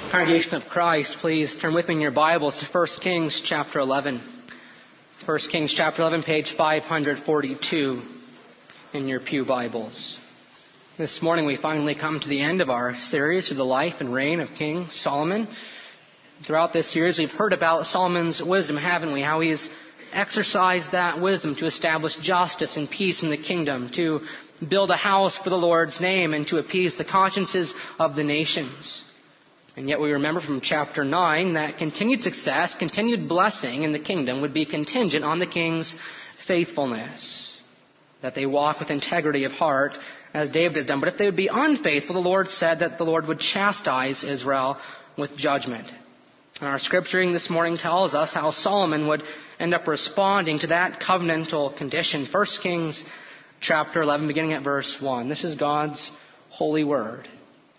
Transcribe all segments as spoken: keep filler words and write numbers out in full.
Congregation of Christ, please turn with me in your Bibles to First Kings chapter eleven. First Kings chapter eleven, page five forty-two in your pew Bibles. This morning we finally come to the end of our series of the life and reign of King Solomon. Throughout this series we've heard about Solomon's wisdom, haven't we? How he's exercised that wisdom to establish justice and peace in the kingdom, to build a house for the Lord's name, and to appease the consciences of the nations. And yet we remember from chapter nine that continued success, continued blessing in the kingdom would be contingent on the king's faithfulness. That they walk with integrity of heart as David has done. But if they would be unfaithful, the Lord said that the Lord would chastise Israel with judgment. And our scripture reading this morning tells us how Solomon would end up responding to that covenantal condition. First Kings chapter eleven, beginning at verse one. This is God's holy word.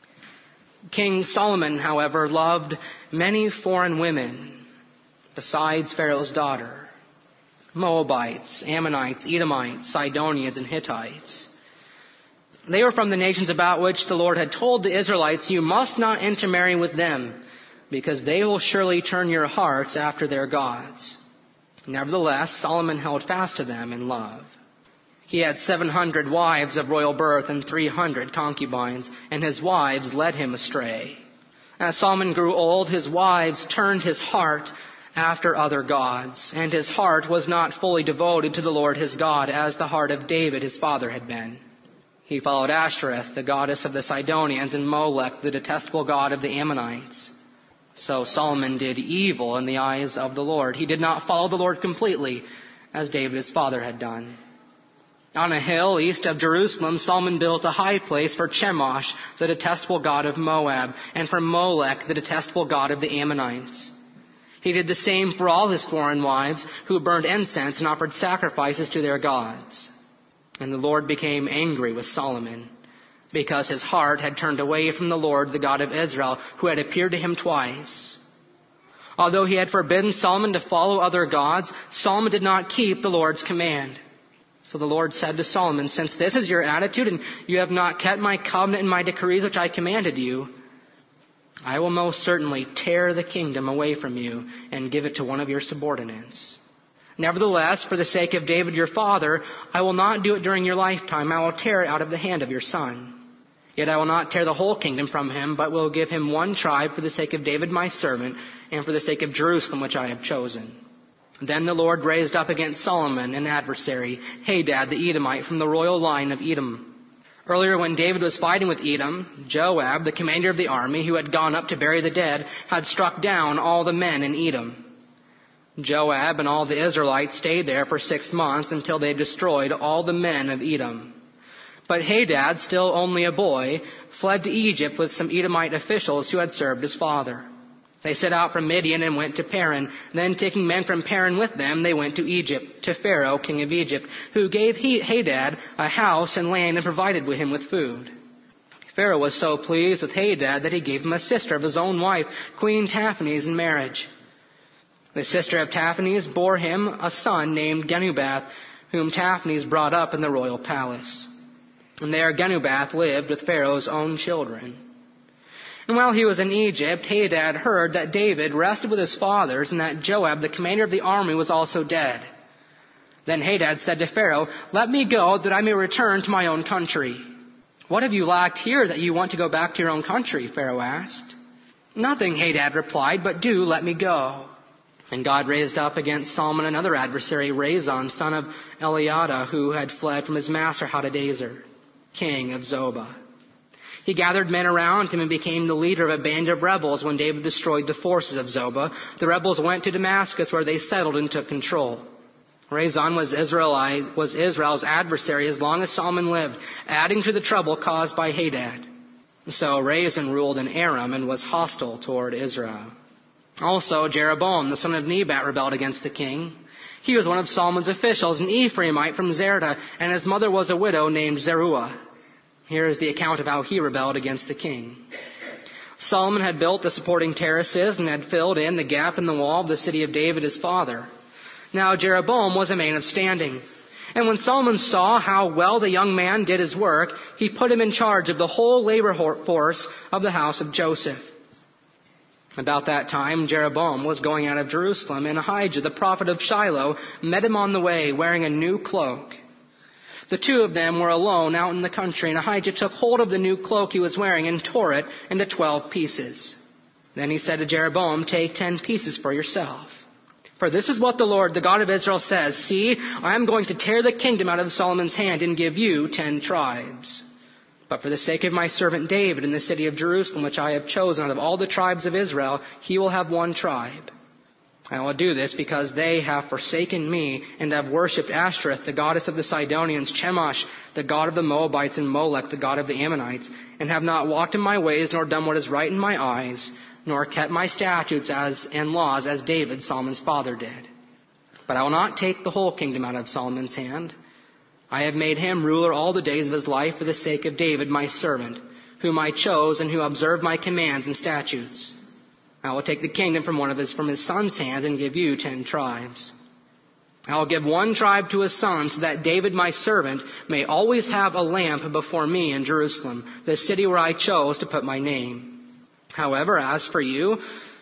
King Solomon, however, loved many foreign women besides Pharaoh's daughter: Moabites, Ammonites, Edomites, Sidonians, and Hittites. They were from the nations about which the Lord had told the Israelites, "You must not intermarry with them, because they will surely turn your hearts after their gods." Nevertheless, Solomon held fast to them in love. He had seven hundred wives of royal birth and three hundred concubines, and his wives led him astray. As Solomon grew old, his wives turned his heart after other gods, and his heart was not fully devoted to the Lord his God, as the heart of David his father had been. He followed Ashtoreth, the goddess of the Sidonians, and Molech, the detestable god of the Ammonites. So Solomon did evil in the eyes of the Lord. He did not follow the Lord completely, as David his father had done. On a hill east of Jerusalem, Solomon built a high place for Chemosh, the detestable god of Moab, and for Molech, the detestable god of the Ammonites. He did the same for all his foreign wives, who burned incense and offered sacrifices to their gods. And the Lord became angry with Solomon, because his heart had turned away from the Lord, the God of Israel, who had appeared to him twice. Although he had forbidden Solomon to follow other gods, Solomon did not keep the Lord's command. So the Lord said to Solomon, "Since this is your attitude, and you have not kept my covenant and my decrees which I commanded you, I will most certainly tear the kingdom away from you and give it to one of your subordinates. Nevertheless, for the sake of David your father, I will not do it during your lifetime. I will tear it out of the hand of your son. Yet I will not tear the whole kingdom from him, but will give him one tribe for the sake of David my servant, and for the sake of Jerusalem which I have chosen." Then the Lord raised up against Solomon an adversary, Hadad the Edomite, from the royal line of Edom. Earlier, when David was fighting with Edom, Joab, the commander of the army, who had gone up to bury the dead, had struck down all the men in Edom. Joab and all the Israelites stayed there for six months until they destroyed all the men of Edom. But Hadad, still only a boy, fled to Egypt with some Edomite officials who had served his father. They set out from Midian and went to Paran. Then, taking men from Paran with them, they went to Egypt, to Pharaoh, king of Egypt, who gave Hadad a house and land and provided him with food. Pharaoh was so pleased with Hadad that he gave him a sister of his own wife, Queen Taphanes, in marriage. The sister of Taphanes bore him a son named Genubath, whom Taphanes brought up in the royal palace. And there Genubath lived with Pharaoh's own children. And while he was in Egypt, Hadad heard that David rested with his fathers, and that Joab, the commander of the army, was also dead. Then Hadad said to Pharaoh, "Let me go, that I may return to my own country." "What have you lacked here that you want to go back to your own country?" Pharaoh asked. "Nothing," Hadad replied, "but do let me go." And God raised up against Solomon another adversary, Rezon, son of Eliada, who had fled from his master Hadadezer, king of Zobah. He gathered men around him and became the leader of a band of rebels. When David destroyed the forces of Zobah, the rebels went to Damascus, where they settled and took control. Rezon was, Israelite, was Israel's adversary as long as Solomon lived, adding to the trouble caused by Hadad. So Rezon ruled in Aram and was hostile toward Israel. Also Jeroboam, the son of Nebat, rebelled against the king. He was one of Solomon's officials, an Ephraimite from Zerta, and his mother was a widow named Zeruah. Here is the account of how he rebelled against the king. Solomon had built the supporting terraces and had filled in the gap in the wall of the city of David his father. Now Jeroboam was a man of standing. And when Solomon saw how well the young man did his work, he put him in charge of the whole labor force of the house of Joseph. About that time, Jeroboam was going out of Jerusalem, and Ahijah, the prophet of Shiloh, met him on the way, wearing a new cloak. The two of them were alone out in the country, and Ahijah took hold of the new cloak he was wearing and tore it into twelve pieces. Then he said to Jeroboam, "Take ten pieces for yourself. For this is what the Lord, the God of Israel, says, See, I am going to tear the kingdom out of Solomon's hand and give you ten tribes. But for the sake of my servant David in the city of Jerusalem, which I have chosen out of all the tribes of Israel, he will have one tribe. I will do this because they have forsaken me and have worshipped Ashtoreth, the goddess of the Sidonians, Chemosh, the god of the Moabites, and Molech, the god of the Ammonites, and have not walked in my ways, nor done what is right in my eyes, nor kept my statutes as and laws as David, Solomon's father, did. But I will not take the whole kingdom out of Solomon's hand. I have made him ruler all the days of his life for the sake of David, my servant, whom I chose and who observed my commands and statutes. I will take the kingdom from one of his from his son's hands and give you ten tribes. I will give one tribe to his son, so that David, my servant, may always have a lamp before me in Jerusalem, the city where I chose to put my name. However, as for you,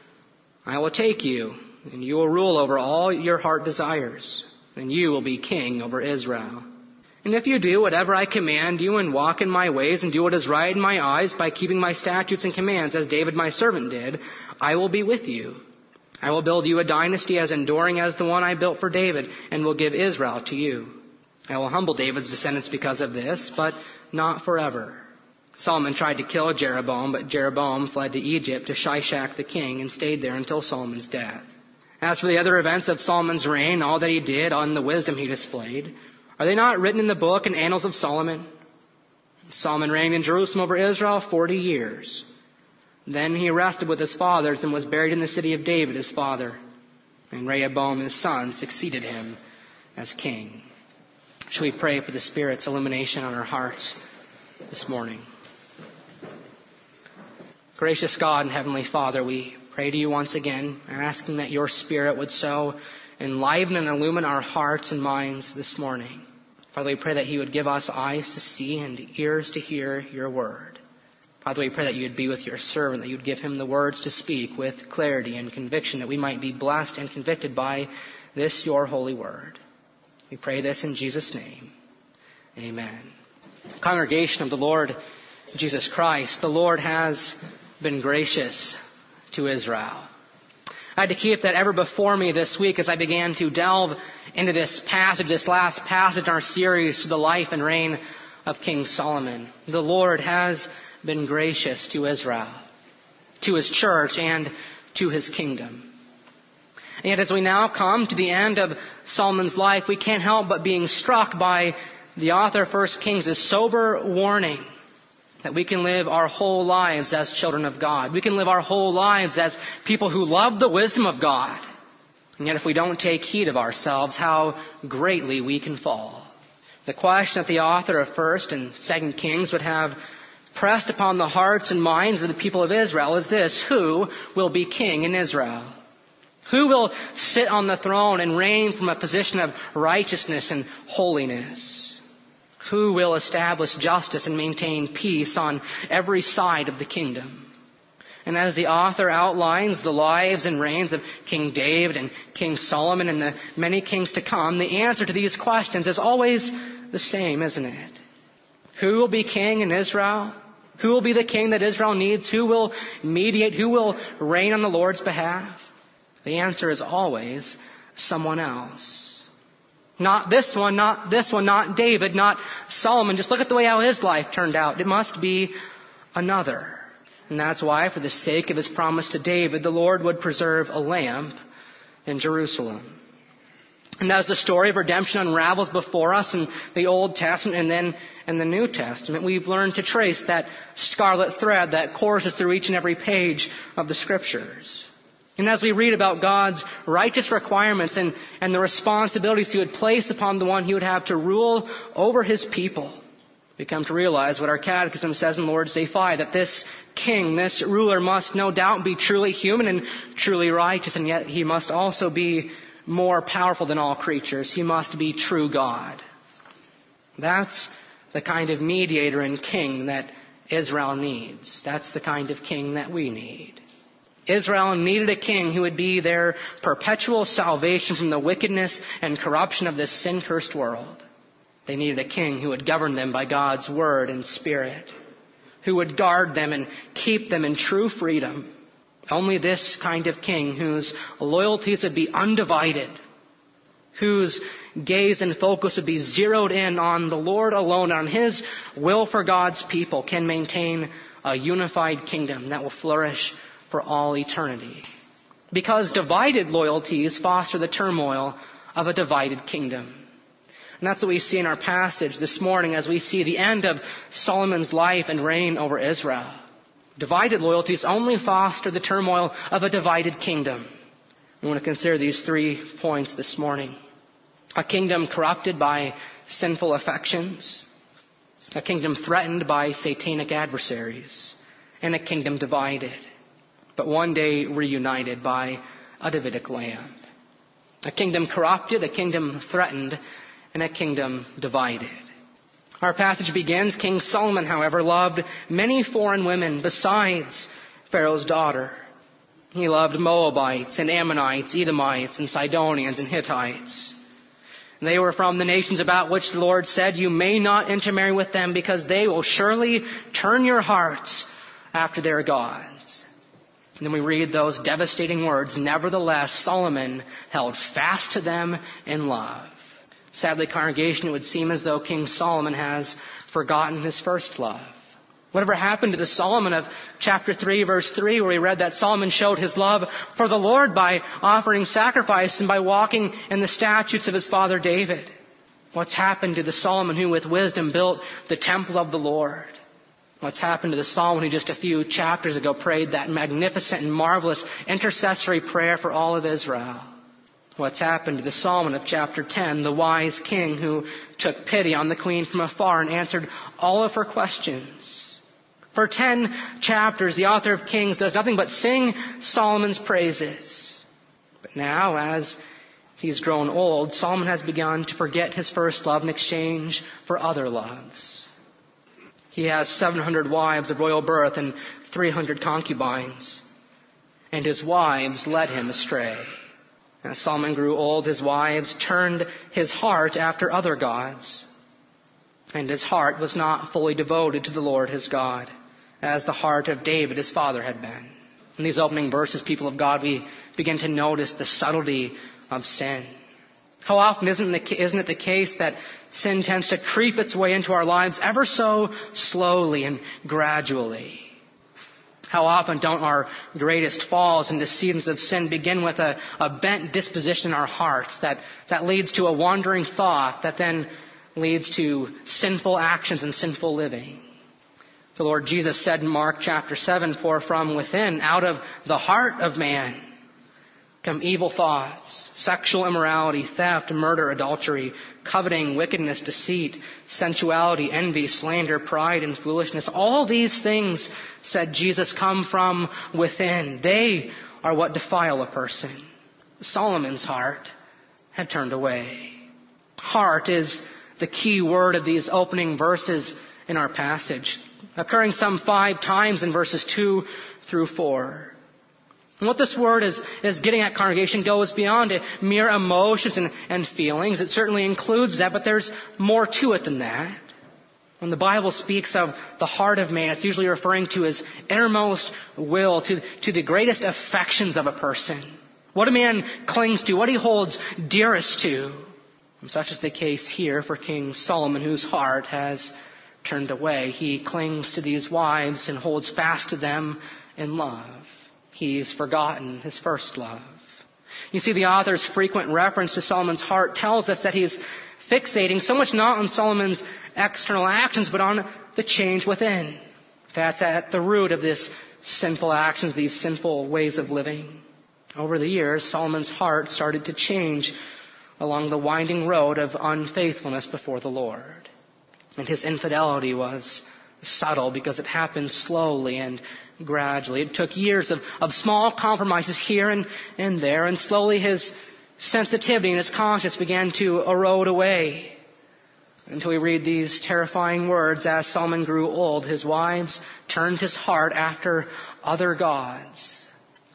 I will take you, and you will rule over all your heart desires, and you will be king over Israel. And if you do whatever I command you and walk in my ways and do what is right in my eyes by keeping my statutes and commands as David my servant did, I will be with you. I will build you a dynasty as enduring as the one I built for David and will give Israel to you. I will humble David's descendants because of this, but not forever. Solomon tried to kill Jeroboam, but Jeroboam fled to Egypt to Shishak the king and stayed there until Solomon's death. As for the other events of Solomon's reign, all that he did, and the wisdom he displayed, are they not written in the book and annals of Solomon? Solomon reigned in Jerusalem over Israel forty years. Then he rested with his fathers and was buried in the city of David, his father. And Rehoboam, his son, succeeded him as king. Shall we pray for the Spirit's illumination on our hearts this morning? Gracious God and Heavenly Father, we pray to you once again, asking that your Spirit would so enliven and illumine our hearts and minds this morning. Father, we pray that he would give us eyes to see and ears to hear your word. Father, we pray that you would be with your servant, that you would give him the words to speak with clarity and conviction, that we might be blessed and convicted by this your holy word. We pray this in Jesus' name. Amen. Congregation of the Lord Jesus Christ, the Lord has been gracious to Israel. I had to keep that ever before me this week as I began to delve into this passage, this last passage in our series, to the life and reign of King Solomon. The Lord has been gracious to Israel, to his church, and to his kingdom. And yet as we now come to the end of Solomon's life, we can't help but being struck by the author of First Kings' sober warning that we can live our whole lives as children of God. We can live our whole lives as people who love the wisdom of God. And yet if we don't take heed of ourselves, how greatly we can fall. The question that the author of First and Second Kings would have pressed upon the hearts and minds of the people of Israel is this: who will be king in Israel? Who will sit on the throne and reign from a position of righteousness and holiness? Who will establish justice and maintain peace on every side of the kingdom? And as the author outlines the lives and reigns of King David and King Solomon and the many kings to come, the answer to these questions is always the same, isn't it? Who will be king in Israel? Who will be the king that Israel needs? Who will mediate? Who will reign on the Lord's behalf? The answer is always someone else. Not this one, not this one, not David, not Solomon. Just look at the way how his life turned out. It must be another. And that's why, for the sake of his promise to David, the Lord would preserve a lamp in Jerusalem. And as the story of redemption unravels before us in the Old Testament and then in the New Testament, we've learned to trace that scarlet thread that courses through each and every page of the Scriptures. And as we read about God's righteous requirements and, and the responsibilities he would place upon the one he would have to rule over his people, we come to realize what our catechism says in Lord's Day five, that this king, this ruler must no doubt be truly human and truly righteous, and yet he must also be more powerful than all creatures. He must be true God. That's the kind of mediator and king that Israel needs. That's the kind of king that we need. Israel needed a king who would be their perpetual salvation from the wickedness and corruption of this sin-cursed world. They needed a king who would govern them by God's word and spirit, who would guard them and keep them in true freedom. Only this kind of king, whose loyalties would be undivided, whose gaze and focus would be zeroed in on the Lord alone, on His will for God's people, can maintain a unified kingdom that will flourish for all eternity. Because divided loyalties foster the turmoil of a divided kingdom. And that's what we see in our passage this morning as we see the end of Solomon's life and reign over Israel. Divided loyalties only foster the turmoil of a divided kingdom. We want to consider these three points this morning. A kingdom corrupted by sinful affections, a kingdom threatened by satanic adversaries, and a kingdom divided, but one day reunited by a Davidic lamb. A kingdom corrupted, a kingdom threatened, and a kingdom divided. Our passage begins, King Solomon, however, loved many foreign women besides Pharaoh's daughter. He loved Moabites and Ammonites, Edomites and Sidonians and Hittites. They were from the nations about which the Lord said, "You may not intermarry with them, because they will surely turn your hearts after their gods." And then we read those devastating words, "Nevertheless, Solomon held fast to them in love." Sadly, congregation, it would seem as though King Solomon has forgotten his first love. Whatever happened to the Solomon of chapter three, verse three, where we read that Solomon showed his love for the Lord by offering sacrifice and by walking in the statutes of his father David? What's happened to the Solomon who with wisdom built the temple of the Lord? What's happened to the Solomon who just a few chapters ago prayed that magnificent and marvelous intercessory prayer for all of Israel? What's happened to the Solomon of chapter ten, the wise king who took pity on the queen from afar and answered all of her questions? For ten chapters, the author of Kings does nothing but sing Solomon's praises. But now, as he's grown old, Solomon has begun to forget his first love in exchange for other loves. He has seven hundred wives of royal birth and three hundred concubines. And his wives led him astray. As Solomon grew old, his wives turned his heart after other gods. And his heart was not fully devoted to the Lord his God, as the heart of David his father had been. In these opening verses, people of God, we begin to notice the subtlety of sin. How often isn't it the case that sin tends to creep its way into our lives ever so slowly and gradually? How often don't our greatest falls into seasons of sin begin with a, a bent disposition in our hearts that, that leads to a wandering thought that then leads to sinful actions and sinful living? The Lord Jesus said in Mark chapter seven, "For from within, out of the heart of man, come evil thoughts, sexual immorality, theft, murder, adultery, coveting, wickedness, deceit, sensuality, envy, slander, pride, and foolishness. All these things," said Jesus, "come from within. They are what defile a person." Solomon's heart had turned away. Heart is the key word of these opening verses in our passage, occurring some five times in verses two through four. And what this word is, is getting at, congregation, goes beyond it, mere emotions and, and feelings. It certainly includes that, but there's more to it than that. When the Bible speaks of the heart of man, it's usually referring to his innermost will, to, to the greatest affections of a person. What a man clings to, what he holds dearest to. And such is the case here for King Solomon, whose heart has turned away. He clings to these wives and holds fast to them in love. He's forgotten his first love. You see, the author's frequent reference to Solomon's heart tells us that he's fixating so much not on Solomon's external actions, but on the change within. That's at the root of this sinful actions, these sinful ways of living. Over the years, Solomon's heart started to change along the winding road of unfaithfulness before the Lord. And his infidelity was subtle because it happened slowly and gradually. It took years of, of small compromises here and, and there, and slowly his sensitivity and his conscience began to erode away. Until we read these terrifying words, "As Solomon grew old, his wives turned his heart after other gods."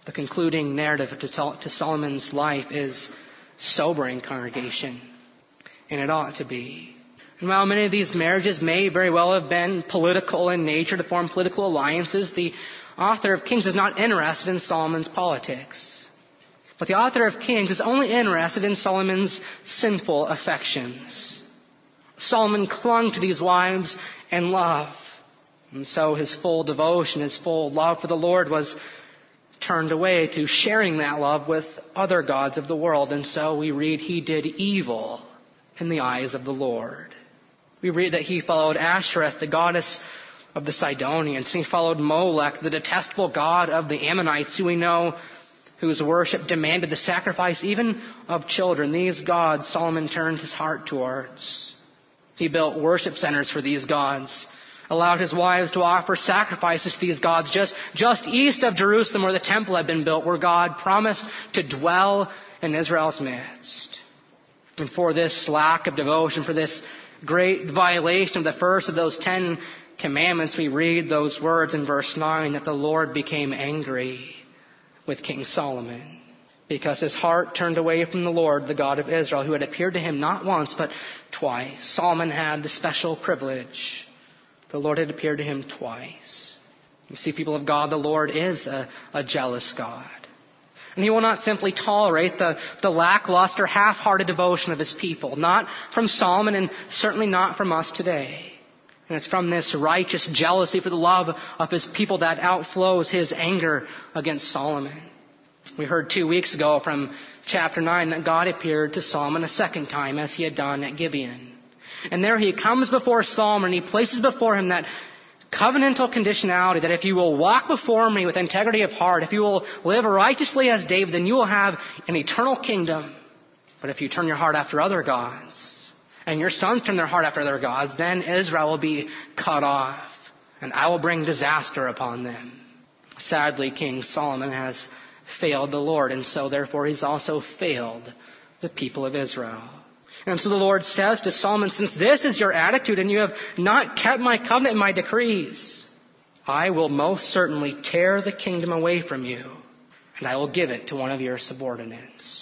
The concluding narrative to Solomon's life is sobering, congregation, and it ought to be. And while many of these marriages may very well have been political in nature to form political alliances, the author of Kings is not interested in Solomon's politics. But the author of Kings is only interested in Solomon's sinful affections. Solomon clung to these wives in love. And so his full devotion, his full love for the Lord was turned away to sharing that love with other gods of the world. And so we read he did evil in the eyes of the Lord. We read that he followed Ashtoreth, the goddess of the Sidonians. And he followed Molech, the detestable god of the Ammonites, who we know whose worship demanded the sacrifice even of children. These gods Solomon turned his heart towards. He built worship centers for these gods, allowed his wives to offer sacrifices to these gods just, just east of Jerusalem where the temple had been built, where God promised to dwell in Israel's midst. And for this lack of devotion, for this great violation of the first of those Ten Commandments, we read those words in verse nine, that the Lord became angry with King Solomon, because his heart turned away from the Lord, the God of Israel, who had appeared to him not once but twice. Solomon had the special privilege. The Lord had appeared to him twice. You see, people of God, the Lord is a, a jealous God. And he will not simply tolerate the, the lackluster, half-hearted devotion of his people. Not from Solomon, and certainly not from us today. And it's from this righteous jealousy for the love of his people that outflows his anger against Solomon. We heard two weeks ago from chapter nine that God appeared to Solomon a second time, as he had done at Gibeon. And there he comes before Solomon, and he places before him that covenantal conditionality, that if you will walk before me with integrity of heart, if you will live righteously as David, then you will have an eternal kingdom. But if you turn your heart after other gods, and your sons turn their heart after other gods, then Israel will be cut off, and I will bring disaster upon them. Sadly, King Solomon has failed the Lord, and so therefore he's also failed the people of Israel. And so the Lord says to Solomon, since this is your attitude and you have not kept my covenant and my decrees, I will most certainly tear the kingdom away from you, and I will give it to one of your subordinates.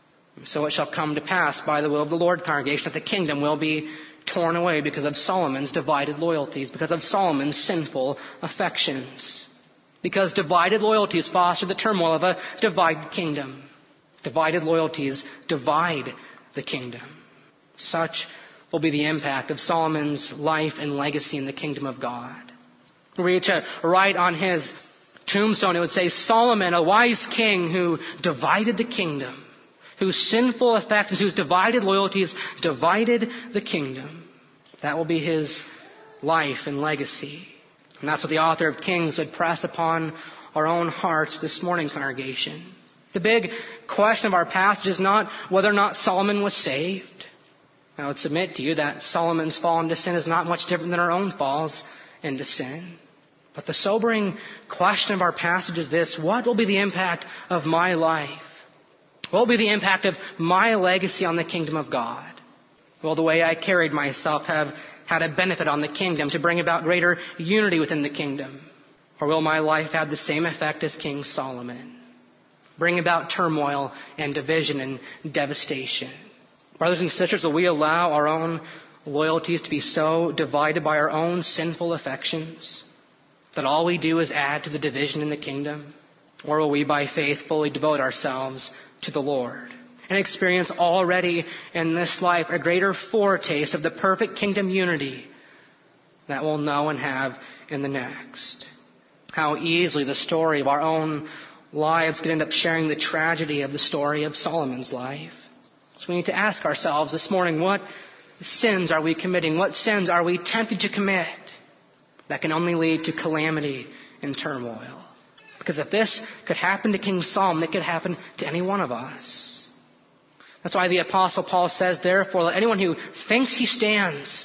So it shall come to pass by the will of the Lord, congregation, that the kingdom will be torn away because of Solomon's divided loyalties, because of Solomon's sinful affections. Because divided loyalties foster the turmoil of a divided kingdom. Divided loyalties divide the kingdom. Such will be the impact of Solomon's life and legacy in the kingdom of God. Were you to write on his tombstone, it would say, Solomon, a wise king who divided the kingdom, whose sinful affections, whose divided loyalties divided the kingdom. That will be his life and legacy. And that's what the author of Kings would press upon our own hearts this morning, congregation. The big question of our passage is not whether or not Solomon was saved. I would submit to you that Solomon's fall into sin is not much different than our own falls into sin. But the sobering question of our passage is this: what will be the impact of my life? What will be the impact of my legacy on the kingdom of God? Will the way I carried myself have had a benefit on the kingdom to bring about greater unity within the kingdom? Or will my life have the same effect as King Solomon? Bring about turmoil and division and devastation. Brothers and sisters, will we allow our own loyalties to be so divided by our own sinful affections that all we do is add to the division in the kingdom? Or will we by faith fully devote ourselves to the Lord and experience already in this life a greater foretaste of the perfect kingdom unity that we'll know and have in the next? How easily the story of our own lives could end up sharing the tragedy of the story of Solomon's life. So we need to ask ourselves this morning, what sins are we committing? What sins are we tempted to commit that can only lead to calamity and turmoil? Because if this could happen to King Solomon, it could happen to any one of us. That's why the Apostle Paul says, therefore, let anyone who thinks he stands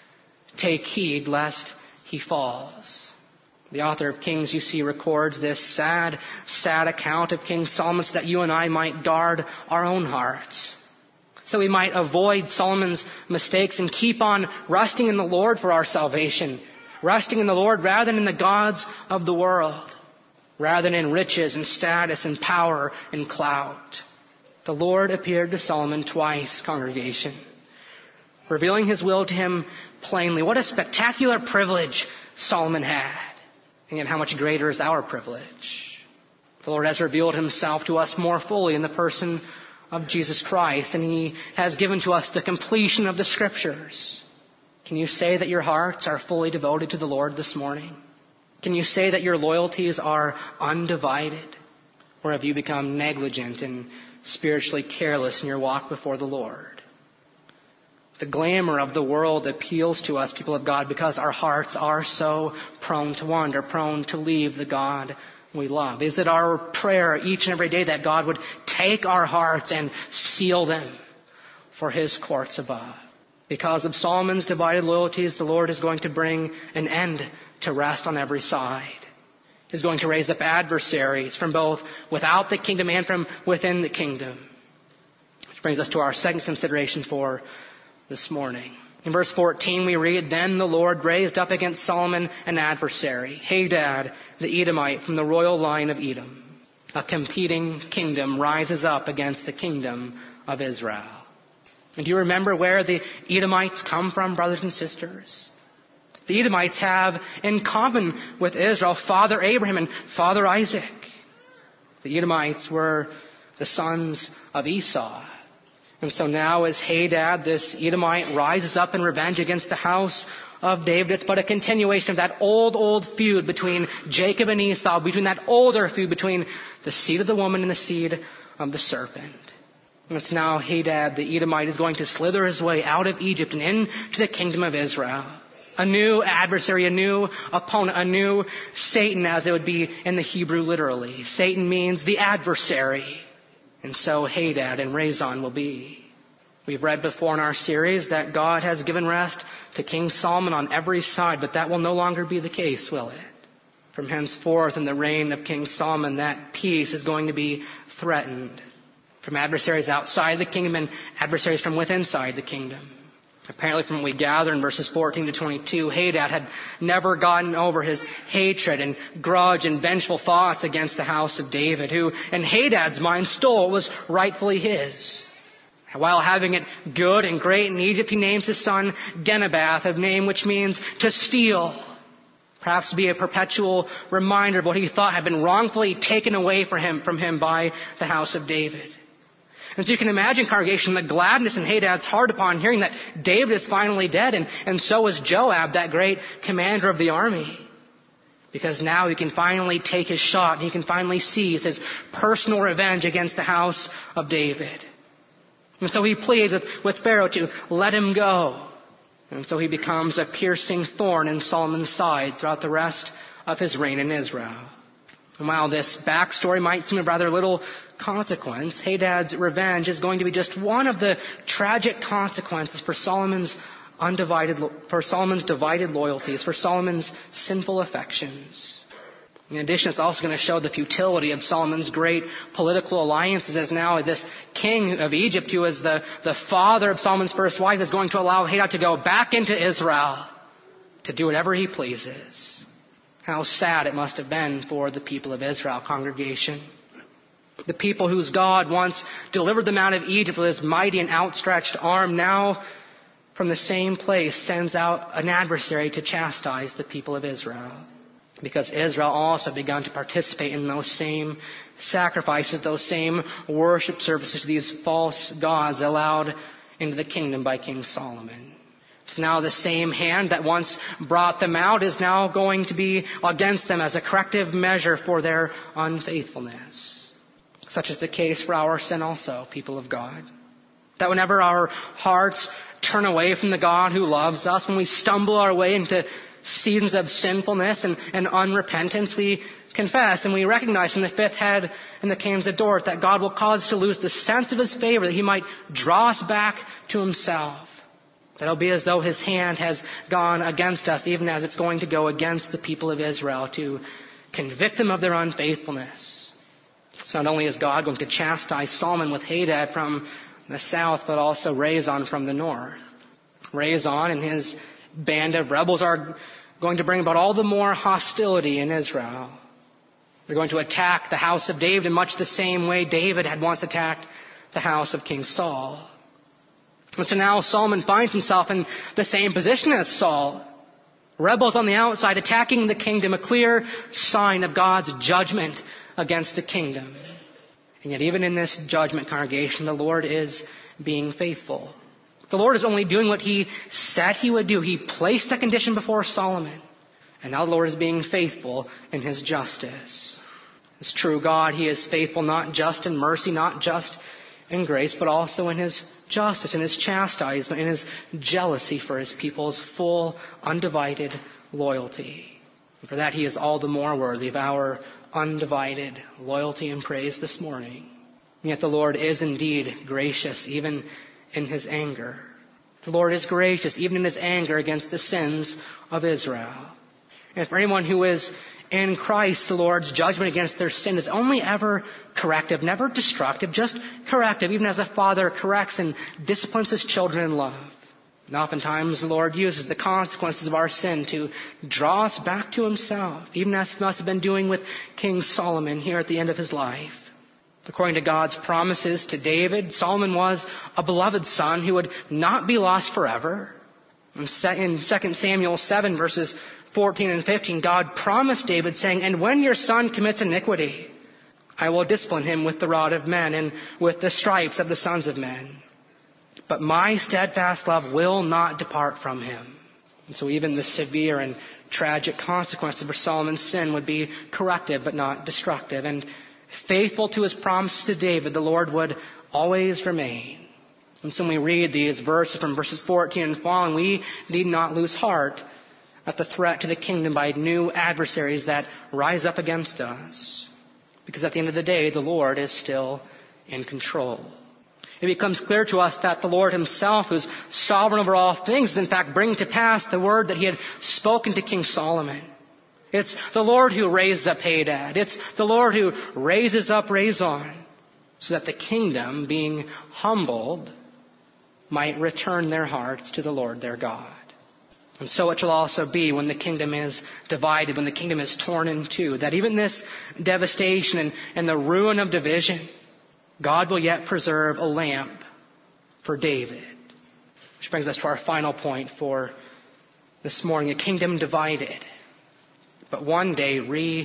take heed lest he falls. The author of Kings, you see, records this sad, sad account of King Solomon so that you and I might guard our own hearts, so we might avoid Solomon's mistakes and keep on resting in the Lord for our salvation, resting in the Lord rather than in the gods of the world. rather than in riches and status and power and clout. The Lord appeared to Solomon twice, congregation, revealing his will to him plainly. What a spectacular privilege Solomon had. And yet how much greater is our privilege. The Lord has revealed himself to us more fully in the person of Jesus Christ, and he has given to us the completion of the Scriptures. Can you say that your hearts are fully devoted to the Lord this morning? Can you say that your loyalties are undivided? Or have you become negligent and spiritually careless in your walk before the Lord? The glamour of the world appeals to us, people of God, because our hearts are so prone to wander, prone to leave the God we love. Is it our prayer each and every day that God would take our hearts and seal them for his courts above? Because of Solomon's divided loyalties, the Lord is going to bring an end to rest on every side. He's going to raise up adversaries from both without the kingdom and from within the kingdom. Which brings us to our second consideration for this morning. In verse fourteen we read, "Then the Lord raised up against Solomon an adversary, Hadad the Edomite from the royal line of Edom." A competing kingdom rises up against the kingdom of Israel. And do you remember where the Edomites come from, brothers and sisters? The Edomites have in common with Israel Father Abraham and Father Isaac. The Edomites were the sons of Esau. And so now as Hadad, this Edomite, rises up in revenge against the house of David, it's but a continuation of that old, old feud between Jacob and Esau, between that older feud between the seed of the woman and the seed of the serpent. And it's now Hadad, the Edomite, is going to slither his way out of Egypt and into the kingdom of Israel. A new adversary, a new opponent, a new Satan, as it would be in the Hebrew literally. Satan means the adversary. And so Hadad and Rezon will be. We've read before in our series that God has given rest to King Solomon on every side, but that will no longer be the case, will it? From henceforth in the reign of King Solomon, that peace is going to be threatened from adversaries outside the kingdom and adversaries from within inside the kingdom. Apparently from what we gather in verses fourteen to twenty-two, Hadad had never gotten over his hatred and grudge and vengeful thoughts against the house of David, who in Hadad's mind stole what was rightfully his. While having it good and great in Egypt, he names his son Genubath, a name which means to steal. Perhaps to be a perpetual reminder of what he thought had been wrongfully taken away from him, from him by the house of David. And so you can imagine, congregation, the gladness in Hadad's heart upon hearing that David is finally dead, and, and so is Joab, that great commander of the army. Because now he can finally take his shot, and he can finally seize his personal revenge against the house of David. And so he pleads with, with Pharaoh to let him go. And so he becomes a piercing thorn in Solomon's side throughout the rest of his reign in Israel. And while this backstory might seem of rather little consequence, Hadad's revenge is going to be just one of the tragic consequences for Solomon's undivided, for Solomon's divided loyalties, for Solomon's sinful affections. In addition, it's also going to show the futility of Solomon's great political alliances, as now this king of Egypt, who is the, the father of Solomon's first wife, is going to allow Hadad to go back into Israel to do whatever he pleases. How sad it must have been for the people of Israel, congregation. The people whose God once delivered them out of Egypt with his mighty and outstretched arm, now from the same place sends out an adversary to chastise the people of Israel. Because Israel also begun to participate in those same sacrifices, those same worship services to these false gods allowed into the kingdom by King Solomon. It's now the same hand that once brought them out is now going to be against them as a corrective measure for their unfaithfulness. Such is the case for our sin also, people of God. That whenever our hearts turn away from the God who loves us, when we stumble our way into seasons of sinfulness and, and unrepentance, we confess and we recognize from the fifth head in the kingdoms of Dort that God will cause us to lose the sense of his favor, that he might draw us back to himself. That it'll be as though his hand has gone against us, even as it's going to go against the people of Israel to convict them of their unfaithfulness. So not only is God going to chastise Solomon with Hadad from the south, but also Rezon from the north. Rezon and his band of rebels are going to bring about all the more hostility in Israel. They're going to attack the house of David in much the same way David had once attacked the house of King Saul. And so now Solomon finds himself in the same position as Saul. Rebels on the outside attacking the kingdom, a clear sign of God's judgment against the kingdom. And yet even in this judgment, congregation, the Lord is being faithful. The Lord is only doing what He said He would do. He placed a condition before Solomon. And now the Lord is being faithful in His justice. It's true God, He is faithful not just in mercy, not just in grace, but also in His justice, in His chastisement, in His jealousy for His people's full, undivided loyalty. And for that He is all the more worthy of our undivided loyalty and praise this morning. And yet the Lord is indeed gracious, even in His anger. The Lord is gracious, even in His anger against the sins of Israel. And for anyone who is in Christ, the Lord's judgment against their sin is only ever corrective, never destructive, just corrective, even as a father corrects and disciplines his children in love. And oftentimes the Lord uses the consequences of our sin to draw us back to Himself, even as He must have been doing with King Solomon here at the end of his life. According to God's promises to David, Solomon was a beloved son who would not be lost forever. In Second Samuel seven, verses fourteen and fifteen, God promised David, saying, "And when your son commits iniquity, I will discipline him with the rod of men and with the stripes of the sons of men. But my steadfast love will not depart from him." And so even the severe and tragic consequences of Solomon's sin would be corrective but not destructive. And faithful to His promise to David, the Lord would always remain. And so when we read these verses from verses fourteen and following, we need not lose heart at the threat to the kingdom by new adversaries that rise up against us. Because at the end of the day, the Lord is still in control. It becomes clear to us that the Lord Himself, who's sovereign over all things, is in fact bringing to pass the word that He had spoken to King Solomon. It's the Lord who raised up Hadad. It's the Lord who raises up Rezon, so that the kingdom, being humbled, might return their hearts to the Lord their God. And so it shall also be when the kingdom is divided, when the kingdom is torn in two, that even this devastation and, and the ruin of division, God will yet preserve a lamp for David. Which brings us to our final point for this morning. A kingdom divided, but one day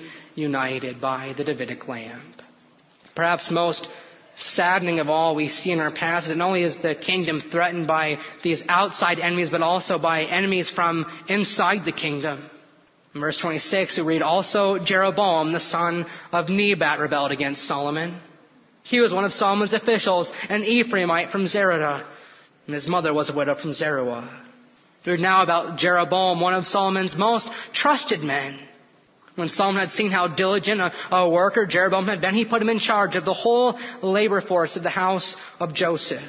reunited by the Davidic lamp. Perhaps most saddening of all we see in our passage, not only is the kingdom threatened by these outside enemies, but also by enemies from inside the kingdom. In verse twenty-six, we read, "Also Jeroboam, the son of Nebat, rebelled against Solomon. He was one of Solomon's officials, an Ephraimite from Zerudah, and his mother was a widow from Zeruah." We read now about Jeroboam, one of Solomon's most trusted men. When Solomon had seen how diligent a, a worker Jeroboam had been, he put him in charge of the whole labor force of the house of Joseph.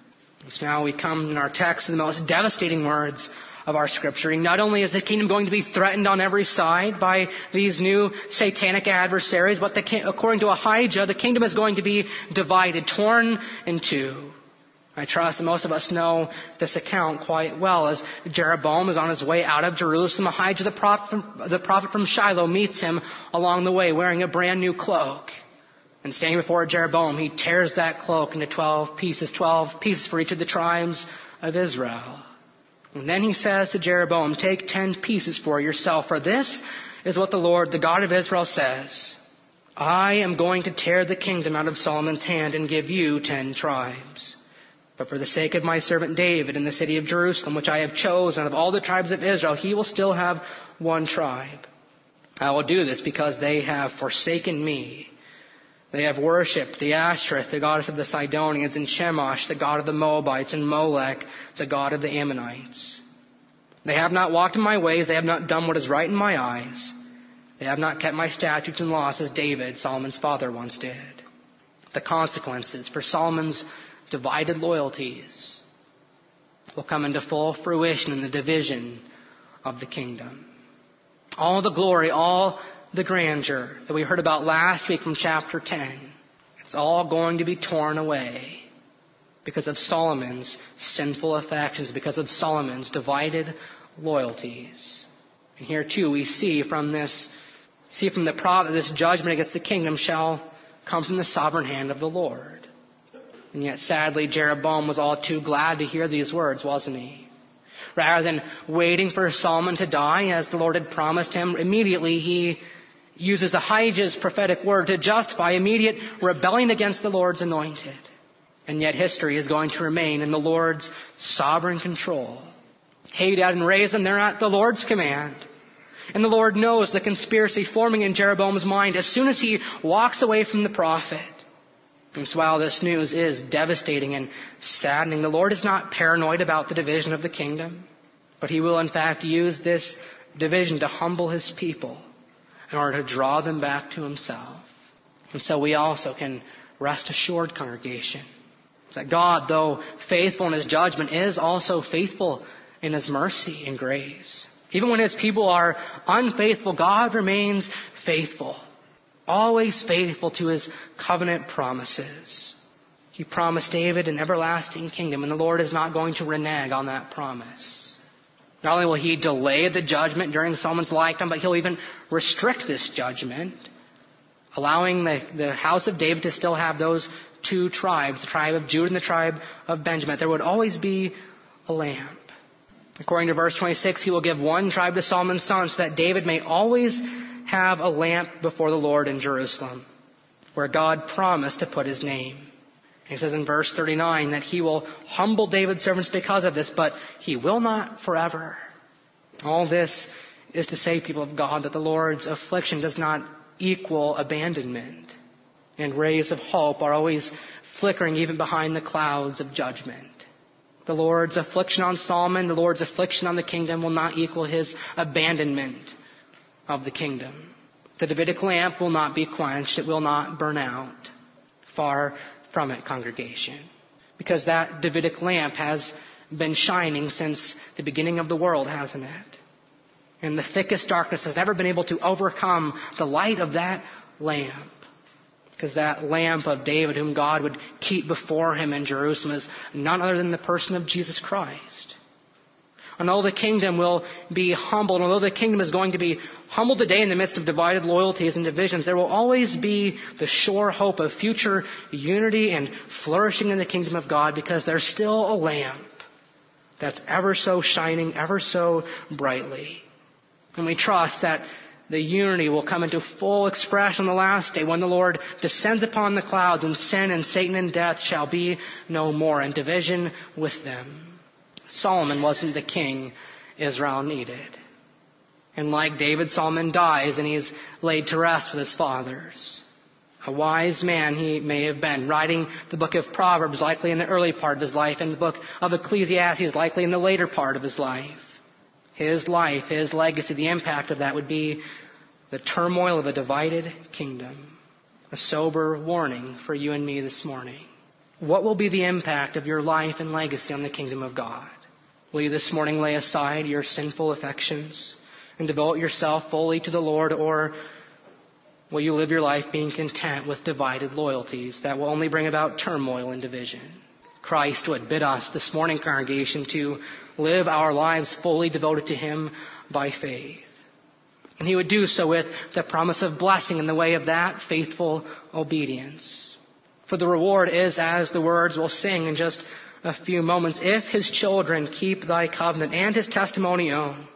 So now we come in our text to the most devastating words of our scripture. Not only is the kingdom going to be threatened on every side by these new satanic adversaries, but the, according to Ahijah, the kingdom is going to be divided, torn in two. I trust that most of us know this account quite well. As Jeroboam is on his way out of Jerusalem, Ahijah the prophet, from, the prophet from Shiloh meets him along the way wearing a brand new cloak. And standing before Jeroboam, he tears that cloak into twelve pieces, twelve pieces for each of the tribes of Israel. And then he says to Jeroboam, "Take ten pieces for yourself, for this is what the Lord, the God of Israel, says. I am going to tear the kingdom out of Solomon's hand and give you ten tribes. But for the sake of my servant David and the city of Jerusalem, which I have chosen of all the tribes of Israel, he will still have one tribe. I will do this because they have forsaken me. They have worshipped the Ashtoreth, the goddess of the Sidonians, and Chemosh, the god of the Moabites, and Molech, the god of the Ammonites. They have not walked in my ways. They have not done what is right in my eyes. They have not kept my statutes and laws as David, Solomon's father, once did." The consequences for Solomon's divided loyalties will come into full fruition in the division of the kingdom. All the glory, all the grandeur that we heard about last week from chapter ten, it's all going to be torn away because of Solomon's sinful affections, because of Solomon's divided loyalties. And here too we see from this See from the prophet, this judgment against the kingdom shall come from the sovereign hand of the Lord. And yet, sadly, Jeroboam was all too glad to hear these words, wasn't he? Rather than waiting for Solomon to die, as the Lord had promised him, immediately he uses Ahijah's prophetic word to justify immediate rebellion against the Lord's anointed. And yet history is going to remain in the Lord's sovereign control. Hadad and Rezin, they're at the Lord's command. And the Lord knows the conspiracy forming in Jeroboam's mind as soon as he walks away from the prophet. And so while this news is devastating and saddening, the Lord is not paranoid about the division of the kingdom, but he will in fact use this division to humble his people in order to draw them back to himself. And so we also can rest assured, congregation, that God, though faithful in his judgment, is also faithful in his mercy and grace. Even when his people are unfaithful, God remains faithful, always faithful to his covenant promises. He promised David an everlasting kingdom, and the Lord is not going to renege on that promise. Not only will he delay the judgment during Solomon's lifetime, but he'll even restrict this judgment, allowing the, the house of David to still have those two tribes, the tribe of Judah and the tribe of Benjamin. There would always be a lamp. According to verse twenty-six, he will give one tribe to Solomon's son so that David may always have a lamp before the Lord in Jerusalem, where God promised to put his name. And he says in verse thirty-nine that he will humble David's servants because of this, but he will not forever. All this is to say, people of God, that the Lord's affliction does not equal abandonment, and rays of hope are always flickering even behind the clouds of judgment. The Lord's affliction on Solomon, the Lord's affliction on the kingdom will not equal his abandonment of the kingdom. The Davidic lamp will not be quenched. It will not burn out. Far from it, congregation. Because that Davidic lamp has been shining since the beginning of the world, hasn't it? And the thickest darkness has never been able to overcome the light of that lamp. Because that lamp of David, whom God would keep before him in Jerusalem, is none other than the person of Jesus Christ. And although the kingdom will be humbled, although the kingdom is going to be humbled today in the midst of divided loyalties and divisions, there will always be the sure hope of future unity and flourishing in the kingdom of God, because there's still a lamp that's ever so shining, ever so brightly. And we trust that the unity will come into full expression on the last day when the Lord descends upon the clouds, and sin and Satan and death shall be no more, and division with them. Solomon wasn't the king Israel needed. And like David, Solomon dies and he's laid to rest with his fathers. A wise man he may have been, writing the book of Proverbs likely in the early part of his life, and the book of Ecclesiastes likely in the later part of his life. His life, his legacy, the impact of that would be the turmoil of a divided kingdom. A sober warning for you and me this morning. What will be the impact of your life and legacy on the kingdom of God? Will you this morning lay aside your sinful affections and devote yourself fully to the Lord, or will you live your life being content with divided loyalties that will only bring about turmoil and division? Christ would bid us this morning, congregation, to live our lives fully devoted to him by faith. And he would do so with the promise of blessing in the way of that faithful obedience. For the reward is, as the words will sing in just a few moments, if his children keep thy covenant and his testimony own,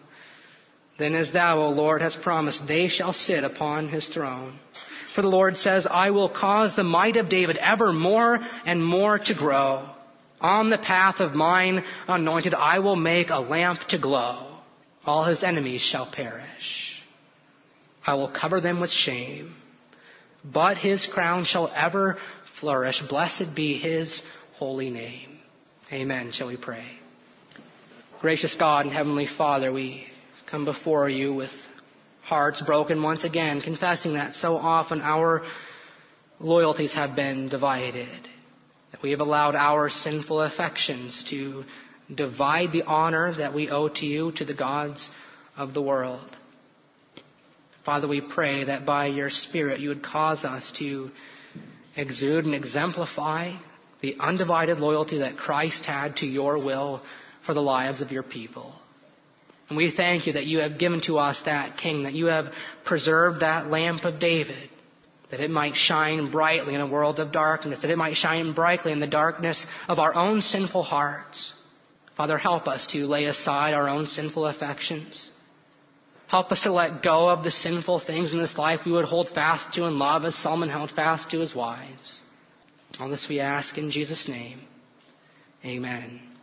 then as thou, O Lord, hast promised, they shall sit upon his throne. For the Lord says, I will cause the might of David ever more and more to grow. On the path of mine anointed I will make a lamp to glow. All his enemies shall perish. I will cover them with shame, but his crown shall ever flourish. Blessed be his holy name. Amen. Shall we pray? Gracious God and Heavenly Father, we come before you with hearts broken once again, confessing that so often our loyalties have been divided, that we have allowed our sinful affections to divide the honor that we owe to you, to the gods of the world. Father, we pray that by your Spirit you would cause us to exude and exemplify the undivided loyalty that Christ had to your will for the lives of your people. And we thank you that you have given to us that King, that you have preserved that lamp of David, that it might shine brightly in a world of darkness, that it might shine brightly in the darkness of our own sinful hearts. Father, help us to lay aside our own sinful affections. Help us to let go of the sinful things in this life we would hold fast to and love as Solomon held fast to his wives. All this we ask in Jesus' name. Amen.